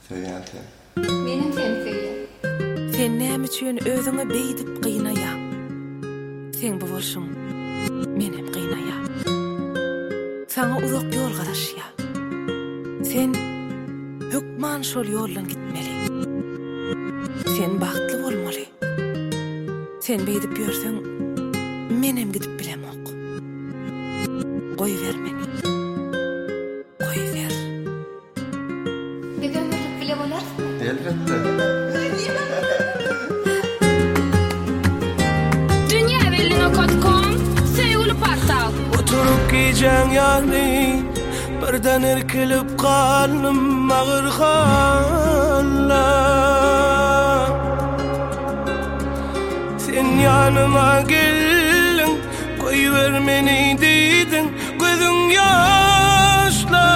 Söýýärdi. Menem seni söýýär. Sen näme üçin özüňi beýdip gynaya? Sen bu bolşuň menem gynaya. Sana uzak ýol garaşýa. Sen hükman şol ýoldan gitmeli. Sen bagtly bolmaly. Sen beýdip ýörseň menem gidip bilemok. Goýber meni. Goýber. Bir ömürlük bile bolarsın. Elbette. Dünýäwelliňe.com Seýguli portal. Oturup giyeceğin yani birden irkilip kalnım ağır halla. Sen yanıma geldin, koyuver beni dedin, gözün yaşla.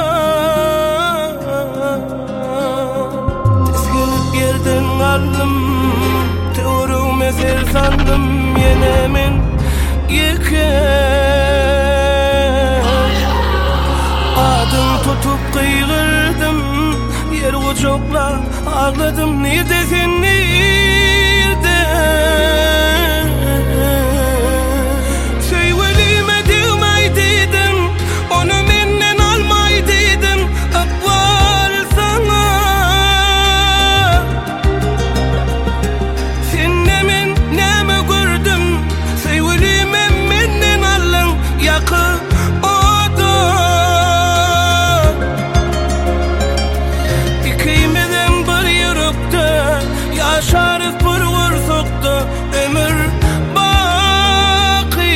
Tez gelip yerden aldım, teorum eser sandım, yenemin yıkar. Adın tutup kıygırdım, yer uçuklar ağladım, neredesin nerede? Söyleme demeydim, onu menden almaydım, akval sana. Sen neme gördüm, söyleme menden alın, yakıp yaşarız bir vursukta ömür baki.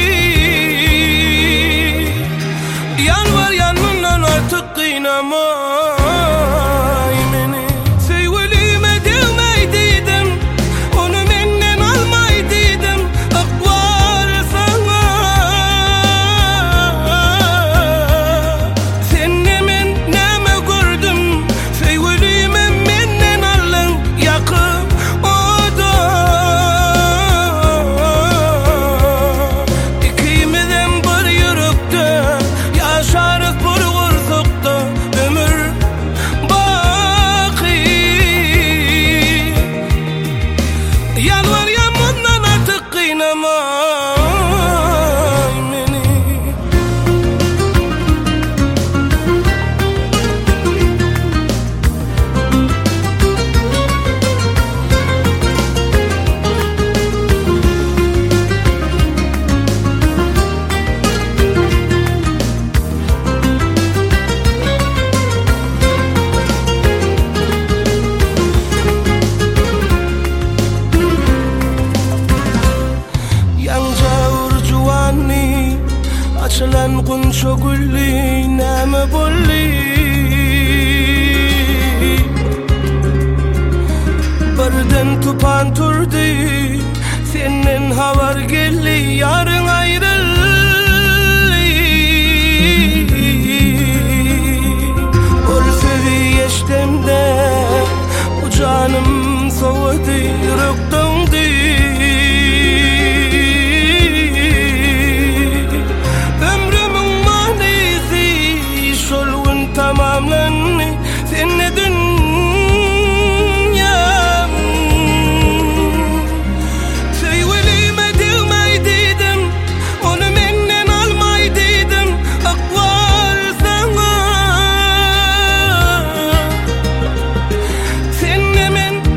Yalvar yanımdan artık kıynamay beni. Sevgilime demeydim, onu menden almaydım, akval sana. Sen neme gördüm, sevgilime menden alın, yakıp açılan kunço gülli näme bolly? Birden tupan turdy, senden habar geldi, yarın ayrıldy. Ol sözi eşdemde, bu canım soğudy, yürekdändi. Tamamlandı seninle dünyam. Söyleme demeydim, onu menden almaydım, akval sana. Sen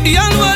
Yalvar